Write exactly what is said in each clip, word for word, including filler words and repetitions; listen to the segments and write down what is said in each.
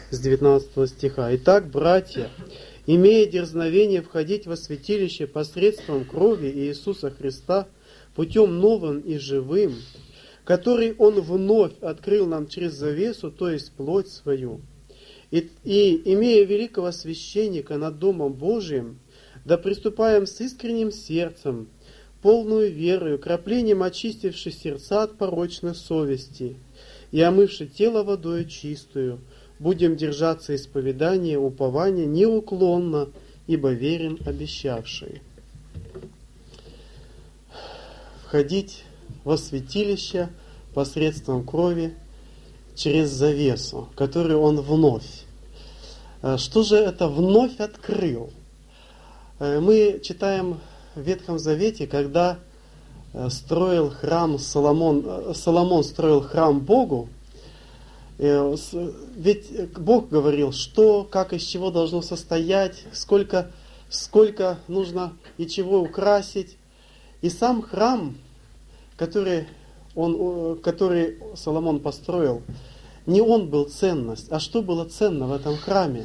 с девятнадцатого стиха. «Итак, братья, имея дерзновение входить во святилище посредством крови Иисуса Христа, путем новым и живым, который Он вновь открыл нам через завесу, то есть плоть свою, и, и имея великого священника над Домом Божиим, да приступаем с искренним сердцем, полную верою, краплением очистивши сердца от порочной совести, и омывши тело водою чистую, будем держаться исповедания, упования неуклонно, ибо верен обещавший». Входить во святилище посредством крови через завесу, которую Он вновь. Что же это вновь открыл? Мы читаем в Ветхом Завете, когда строил храм Соломон, Соломон строил храм Богу, ведь Бог говорил, что, как, из чего должно состоять, сколько, сколько нужно и чего украсить. И сам храм, который, он, который Соломон построил, не он был ценность, а что было ценно в этом храме?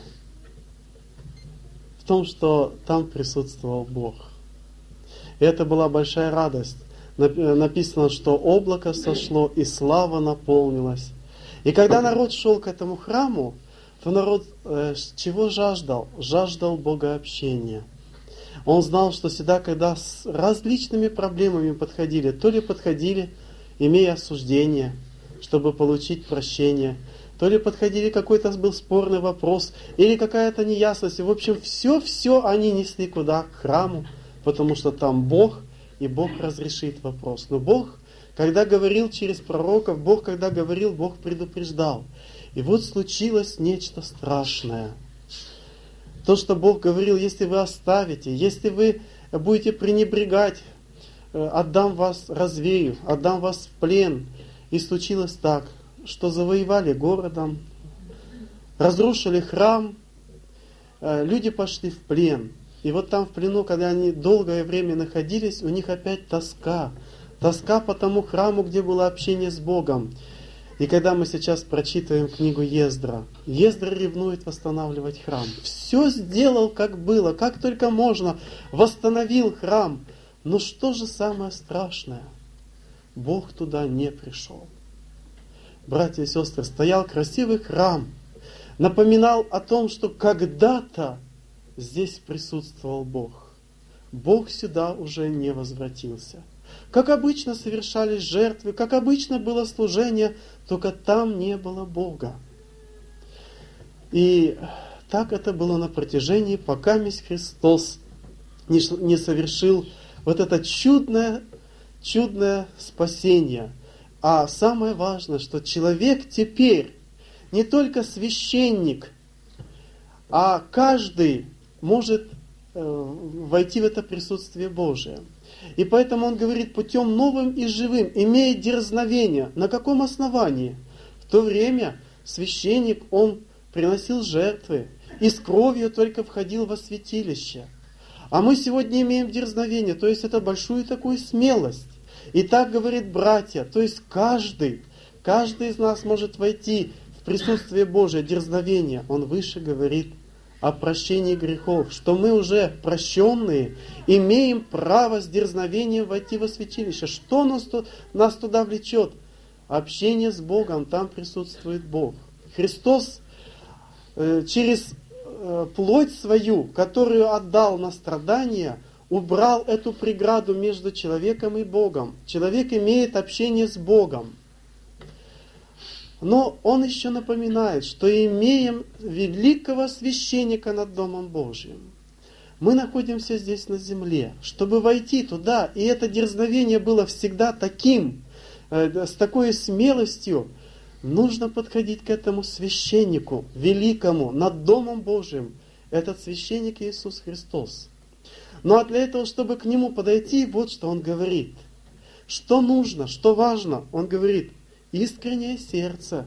В том, что там присутствовал Бог. И это была большая радость. Написано, что облако сошло, и слава наполнилась. И когда народ шел к этому храму, то народ э, чего жаждал? Жаждал богообщения. Он знал, что сюда, когда с различными проблемами подходили, то ли подходили, имея осуждение, чтобы получить прощение, то ли подходили, какой-то был спорный вопрос, или какая-то неясность. И, в общем, все-все они несли куда? К храму, потому что там Бог, и Бог разрешит вопрос. Но Бог, когда говорил через пророков, Бог, когда говорил, Бог предупреждал. И вот случилось нечто страшное. То, что Бог говорил, если вы оставите, если вы будете пренебрегать, отдам вас, развею, отдам вас в плен. И случилось так, что завоевали городом, разрушили храм, люди пошли в плен. И вот там в плену, когда они долгое время находились, у них опять тоска. Тоска по тому храму, где было общение с Богом. И когда мы сейчас прочитаем книгу Ездра, Ездра ревнует восстанавливать храм. Все сделал, как было, как только можно, восстановил храм. Но что же самое страшное? Бог туда не пришел. Братья и сестры, стоял красивый храм, напоминал о том, что когда-то здесь присутствовал Бог. Бог сюда уже не возвратился. Как обычно совершались жертвы, как обычно было служение, только там не было Бога. И так это было на протяжении, пока месть Христос не совершил вот это чудное, чудное спасение. А самое важное, что человек теперь не только священник, а каждый может э, войти в это присутствие Божие. И поэтому он говорит, путем новым и живым, имея дерзновение. На каком основании? В то время священник, он приносил жертвы, и с кровью только входил во святилище. А мы сегодня имеем дерзновение, то есть это большую такую смелость. И так говорит братья, то есть каждый, каждый из нас может войти в присутствие Божие, дерзновение. Он выше говорит о прощении грехов, что мы уже прощенные, имеем право с дерзновением войти во святилище. Что нас, нас туда влечет? Общение с Богом, там присутствует Бог. Христос э, через э, плоть свою, которую отдал на страдания, убрал эту преграду между человеком и Богом. Человек имеет общение с Богом. Но он еще напоминает, что имеем великого священника над Домом Божьим. Мы находимся здесь на земле, чтобы войти туда, и это дерзновение было всегда таким, э, с такой смелостью, нужно подходить к этому священнику, великому, над Домом Божьим. Этот священник Иисус Христос. Ну а для этого, чтобы к Нему подойти, вот что Он говорит. Что нужно, что важно? Он говорит, искреннее сердце,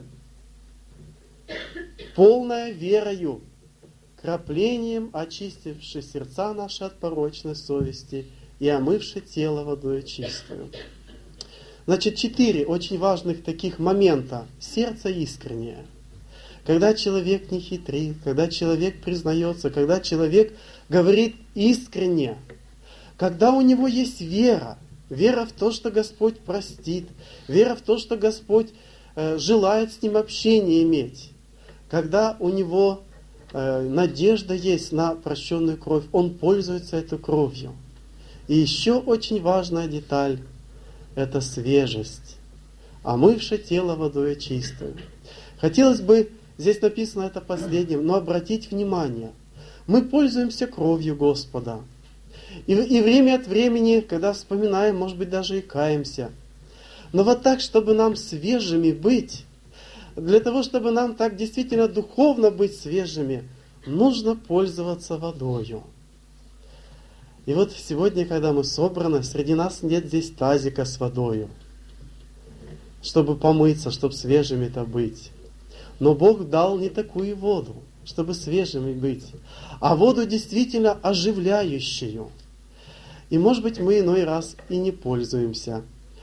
полное верою, краплением очистивши сердца наши от порочной совести и омывши тело водой чистую. Значит, четыре очень важных таких момента. Сердце искреннее. когда человек не хитрит, когда человек признается, когда человек говорит искренне, когда у него есть вера, вера в то, что Господь простит, вера в то, что Господь э, желает с ним общение иметь, когда у него э, надежда есть на прощенную кровь, он пользуется этой кровью. И еще очень важная деталь – это свежесть, омывшее тело водой чистую. Хотелось бы, здесь написано это последним, но обратить внимание, мы пользуемся кровью Господа. И, и время от времени, когда вспоминаем, может быть, даже и каемся. Но вот так, чтобы нам свежими быть, для того, чтобы нам так действительно духовно быть свежими, нужно пользоваться водою. И вот сегодня, когда мы собраны, среди нас нет здесь тазика с водою, чтобы помыться, чтобы свежими-то быть. Но Бог дал не такую воду, чтобы свежими быть, а воду действительно оживляющую. И, может быть, мы иной раз и не пользуемся.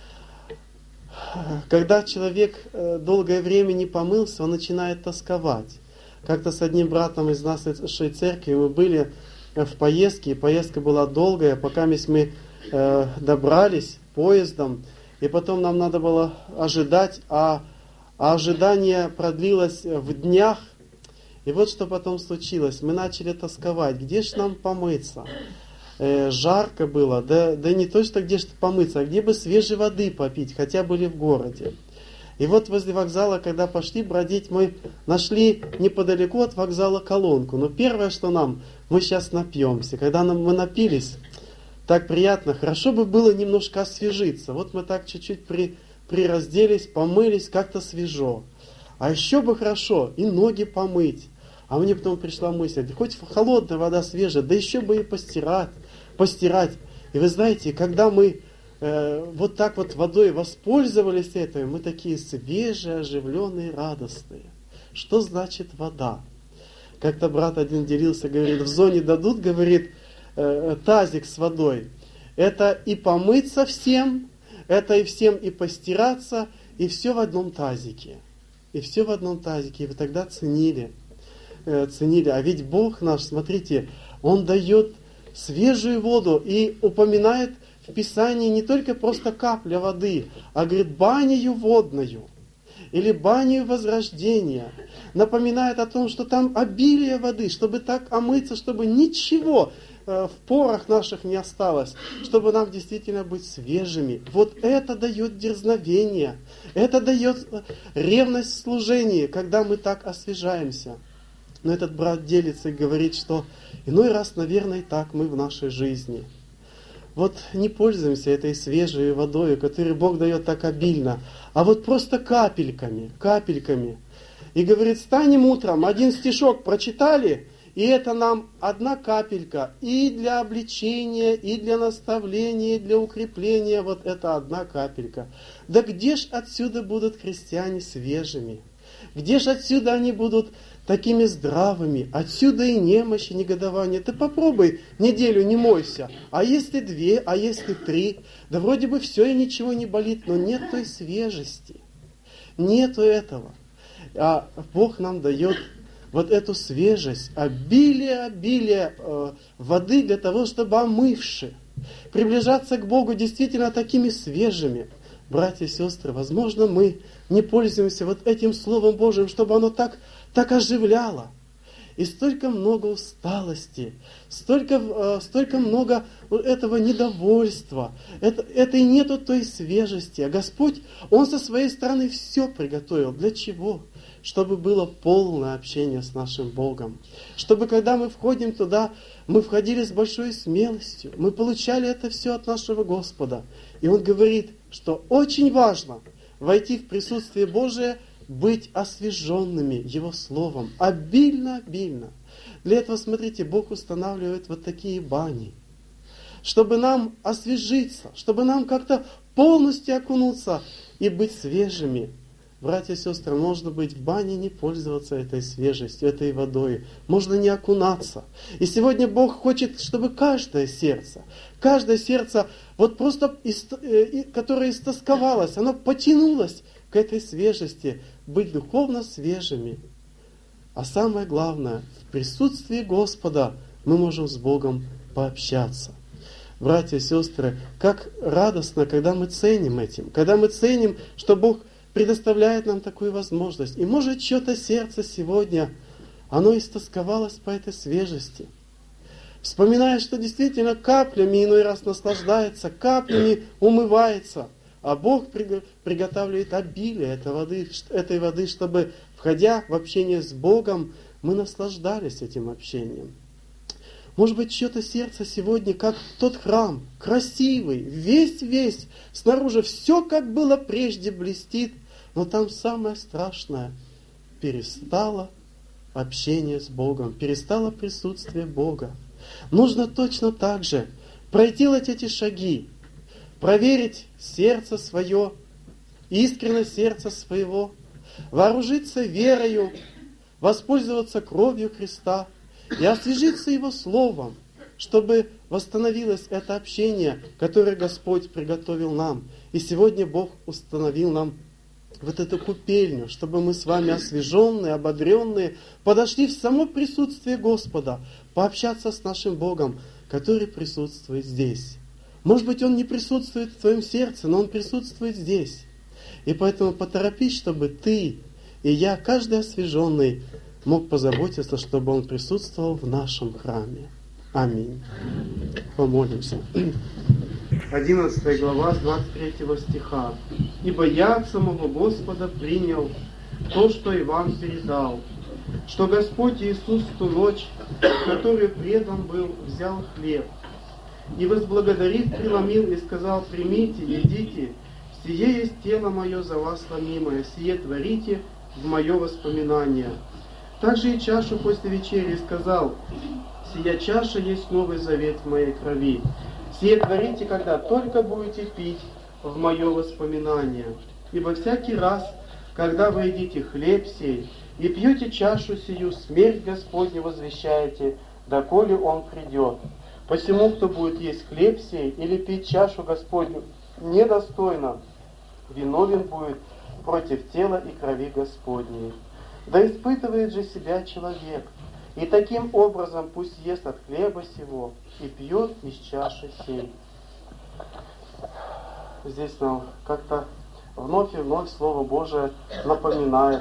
Когда человек долгое время не помылся, он начинает тосковать. Как-то с одним братом из нашей церкви мы были в поездке, и поездка была долгая, пока мы э, добрались поездом, и потом нам надо было ожидать, а, а ожидание продлилось в днях. И вот что потом случилось. Мы начали тосковать, где ж нам помыться? Э, жарко было, да, да не то, что где ж помыться, а где бы свежей воды попить, хотя были в городе. И вот возле вокзала, когда пошли бродить, мы нашли неподалеку от вокзала колонку. Но первое, что нам, мы сейчас напьемся. Когда нам, мы напились, так приятно, хорошо бы было немножко освежиться. Вот мы так чуть-чуть при, приразделись, помылись, как-то свежо. А еще бы хорошо и ноги помыть. А мне потом пришла мысль, хоть холодная вода свежая, да еще бы и постирать, постирать. И вы знаете, когда мы э, вот так вот водой воспользовались этой, мы такие свежие, оживленные, радостные. Что значит вода? Как-то брат один делился, говорит, в зоне дадут, говорит, э, тазик с водой. Это и помыться всем, это и всем и постираться, и все в одном тазике. И все в одном тазике. И вы тогда ценили. ценили. А ведь Бог наш, смотрите, Он дает свежую воду и упоминает в Писании не только просто капля воды, а говорит баню водную или баню возрождения. Напоминает о том, что там обилие воды, чтобы так омыться, чтобы ничего в порах наших не осталось, чтобы нам действительно быть свежими. Вот это дает дерзновение, это дает ревность в служении, когда мы так освежаемся. Но этот брат делится и говорит, что иной раз, наверное, и так мы в нашей жизни. Вот не пользуемся этой свежей водой, которую Бог дает так обильно, а вот просто капельками, капельками. И говорит, встанем утром, один стишок прочитали, и это нам одна капелька и для обличения, и для наставления, и для укрепления, вот это одна капелька. Да где ж отсюда будут христиане свежими? Где ж отсюда они будут такими здравыми? Отсюда и немощь, и негодование. Ты попробуй неделю не мойся. А если две, а если три? Да вроде бы все и ничего не болит, но нет той свежести. Нету этого. А Бог нам дает вот эту свежесть, обилие, обилие э, воды для того, чтобы омывши, приближаться к Богу действительно такими свежими. Братья и сестры, возможно, мы не пользуемся вот этим Словом Божьим, чтобы оно так, так оживляло. И столько много усталости, столько, э, столько много этого недовольства, это, это и нету той свежести. А Господь, Он со своей стороны все приготовил. Для чего? Чтобы было полное общение с нашим Богом. Чтобы, когда мы входим туда, мы входили с большой смелостью. Мы получали это все от нашего Господа. И Он говорит, что очень важно войти в присутствие Божие, быть освеженными Его Словом. Обильно-обильно. Для этого, смотрите, Бог устанавливает вот такие бани. Чтобы нам освежиться, чтобы нам как-то полностью окунуться и быть свежими. Братья и сестры, можно быть в бане, не пользоваться этой свежестью, этой водой. Можно не окунаться. И сегодня Бог хочет, чтобы каждое сердце, каждое сердце, вот просто, которое истосковалось, оно потянулось к этой свежести, быть духовно свежими. А самое главное, в присутствии Господа мы можем с Богом пообщаться. Братья и сестры, как радостно, когда мы ценим этим, когда мы ценим, что Бог предоставляет нам такую возможность. И может чье-то сердце сегодня, оно истосковалось по этой свежести. Вспоминая, что действительно каплями иной раз наслаждается, каплями умывается. А Бог приготавливает обилие этой воды, этой воды, чтобы, входя в общение с Богом, мы наслаждались этим общением. Может быть, чье-то сердце сегодня, как тот храм, красивый, весь-весь, снаружи все, как было прежде, блестит, но там самое страшное — перестало общение с Богом, перестало присутствие Бога. Нужно точно так же пройти вот эти шаги, проверить сердце свое, искренность сердца своего, вооружиться верою, воспользоваться кровью Христа и освежиться Его Словом, чтобы восстановилось это общение, которое Господь приготовил нам. И сегодня Бог установил нам вот эту купельню, чтобы мы с вами освеженные, ободренные, подошли в само присутствие Господа, пообщаться с нашим Богом, который присутствует здесь. Может быть, Он не присутствует в твоем сердце, но Он присутствует здесь. И поэтому поторопись, чтобы ты и я, каждый освеженный, мог позаботиться, чтобы Он присутствовал в нашем храме. Аминь. Помолимся. одиннадцатая глава, двадцать третьего стиха. «Ибо я от самого Господа принял то, что и вам передал, что Господь Иисус в ту ночь, в которую предан был, взял хлеб, и, возблагодарив, преломил и сказал: примите, едите, сие есть тело мое за вас ломимое, сие творите в мое воспоминание. Также и чашу после вечери сказал: сия чаша есть новый завет в моей крови. Сие творите, когда только будете пить в мое воспоминание. Ибо всякий раз, когда вы едите хлеб сей и пьете чашу сию, смерть Господню возвещаете, доколе Он придет. Посему, кто будет есть хлеб сей или пить чашу Господню недостойно, виновен будет против тела и крови Господней. Да испытывает же себя человек, и таким образом пусть ест от хлеба сего и пьет из чаши сей». Здесь нам как-то вновь и вновь Слово Божие напоминает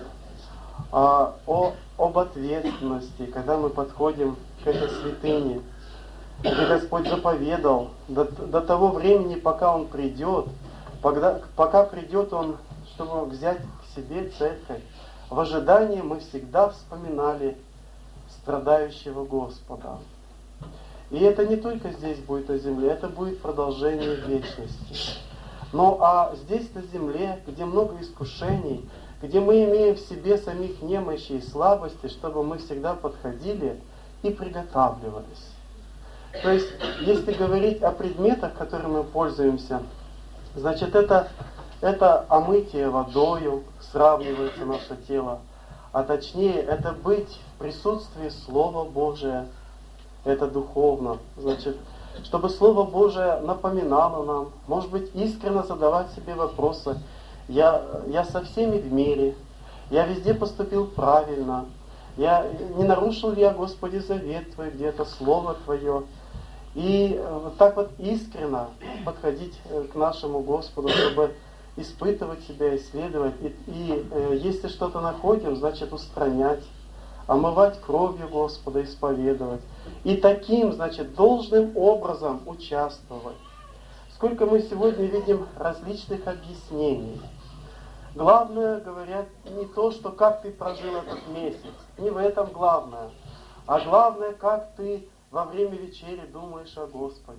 а, о, об ответственности, когда мы подходим к этой святыне, где Господь заповедал до, до того времени, пока Он придет, пока, пока придет Он, чтобы взять к себе церковь. В ожидании мы всегда вспоминали страдающего Господа. И это не только здесь будет на земле, это будет продолжение вечности. Ну а здесь на земле, где много искушений, где мы имеем в себе самих немощи и слабости, чтобы мы всегда подходили и приготавливались. То есть, если говорить о предметах, которыми мы пользуемся, значит, это, это омытие водою, сравнивается наше тело, а точнее, это быть в присутствии Слова Божия, это духовно. Значит, чтобы Слово Божие напоминало нам, может быть, искренне задавать себе вопросы: я, я со всеми в мире, я везде поступил правильно, я не нарушил ли я, Господи, завет Твой, где-то Слово Твое. И вот так вот искренне подходить к нашему Господу, чтобы испытывать себя, исследовать. И, и э, если что-то находим, значит устранять, омывать кровью Господа, исповедовать. И таким, значит, должным образом участвовать. Сколько мы сегодня видим различных объяснений. Главное, говорят, не то, что как ты прожил этот месяц, не в этом главное, а главное, как ты во время вечери думаешь о Господе.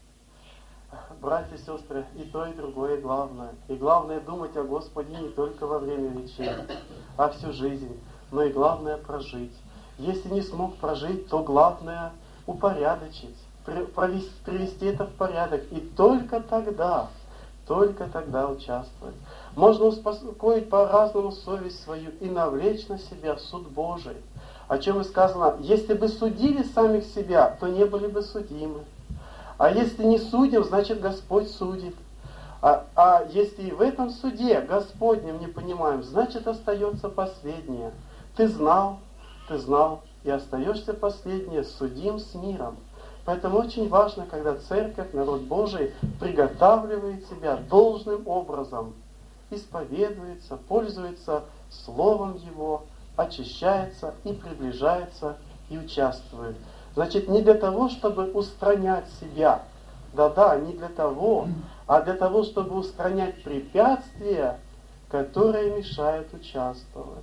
Братья и сестры, и то, и другое главное. И главное думать о Господе не только во время вечери, а всю жизнь, но и главное прожить. Если не смог прожить, то главное упорядочить, провести, привести это в порядок. И только тогда, только тогда участвовать. Можно успокоить по-разному совесть свою и навлечь на себя суд Божий. О чем и сказано: если бы судили самих себя, то не были бы судимы. А если не судим, значит Господь судит. А, а если и в этом суде Господнем не понимаем, значит остается последнее. Ты знал, ты знал, и остаешься последнее судим с миром. Поэтому очень важно, когда церковь, народ Божий, приготавливает себя должным образом, исповедуется, пользуется Словом Его, очищается и приближается и участвует. Значит, не для того, чтобы устранять себя, да-да, не для того, а для того, чтобы устранять препятствия, которые мешают участвовать.